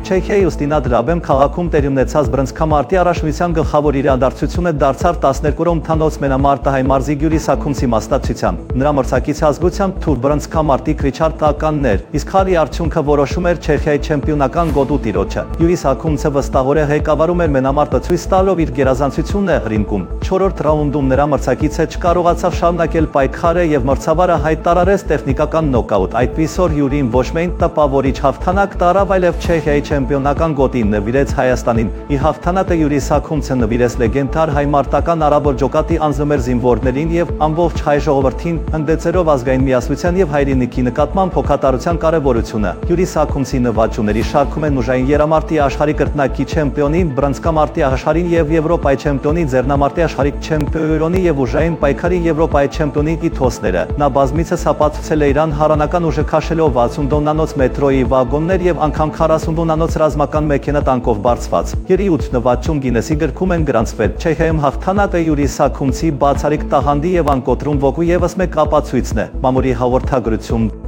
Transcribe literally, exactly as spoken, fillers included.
Չեխիայի Ուստինադրաբեմ քաղաքում տեղի ունեցած բռնցքամարտի առաջնության գլխավոր իրադարձությունը դարձավ տասներկու թանոց մենամարտահայ մարզի Գյուրի Սաքունցի մասնակցությամբ։ Նրա մրցակիցի ազգությամբ թուր բռնցքամարտիկ Ռիչարդ Տականն էր, իսկ խաղի արդյունքը որոշում էր Չեխիայի չեմպիոնական գոտու տիրոջը։ Գյուրի Սաքունցը վստահորեն ղեկավարում էր մենամարտը ցույց տալով իր գերազանցությունը ռինգում։ Չորրորդ ռաունդում նրա մրցակիցը չկարողացավ շարունակել պայքարը եւ մրցավարը հայտարարեց տեխնիկական նոկաուտ։ Այդպիսով Յուրին ոչ միայն տպավորիչ հաղթանակ տարավ, այլև Չեխիայի չեմպիոնական գոտին նվիրեց Հայաստանին։ Իր հաղթանակը Յուրի Սաքունցը նվիրեց լեգենդար հայ մարտական արաբոլ ջոկատի անձնմեր զինվորներին եւ ամբողջ հայ ժողովրդին, ընդդեցերով ազգային միասնության եւ հայրենիքի նկատմամբ հոգատարության կարեւորությունը։ Յուրի Սաքունցի նվաճումների շարքում են ուժային երամարտի աշխարհի կրկնակի չեմպիոնի, բռնցքամարտի աշխարհի եւ Եվրոպայի չեմպիոնի, ձեռնամարտի աշխարհի չեմպիոնի եւ ուժային պայքարի Եվրոպայի չեմպիոնի տիտղոսները։ Նա բազմիցս ապացուցել է իրան հարանական ուժը քաշելով վաթսուն տոննանոց մետրոյի վագոններ եւ անգամ քառասուն տոննանոց ռազմական մեքենա տանկով բարձված։ Յուրի ութ նվաճում Գինեսի գրքում են գրանցվել։ Չեխիայում հաղթանակը Յուրի Սաքունցի բացառիկ տաղանդի եւ անկոտրում ոգու եւս մեկ ապացույցն է։ Մամուլի հաղորդագրություն։